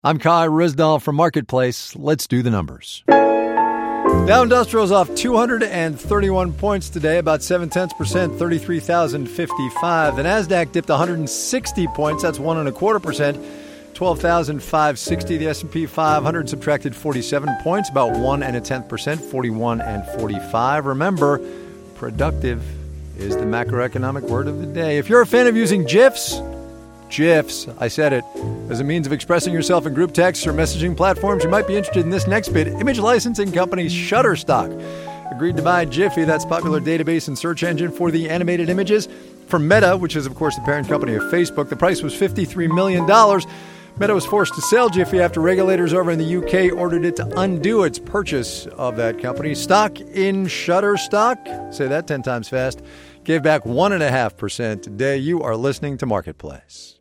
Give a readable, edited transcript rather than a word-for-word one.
I'm Kai Rizdal from Marketplace. Let's do the numbers. Dow Industrial's off 231 points today, about 0.7%, 33,055. The Nasdaq dipped 160 points, that's 1.25%, 12,560. The S&P 500 subtracted 47 points, about 1.1%, 41,45. Remember, productive is the macroeconomic word of the day. If you're a fan of using GIFs, I said it, as a means of expressing yourself in group texts or messaging platforms, you might be interested in this next bit. Image licensing company Shutterstock agreed to buy Giphy, that's popular database and search engine for the animated images, from Meta, which is, of course, the parent company of Facebook. The price was $53 million. Meta was forced to sell Giphy after regulators over in the UK ordered it to undo its purchase of that company. Stock in Shutterstock, say that 10 times fast, gave back 1.5% today. You are listening to Marketplace.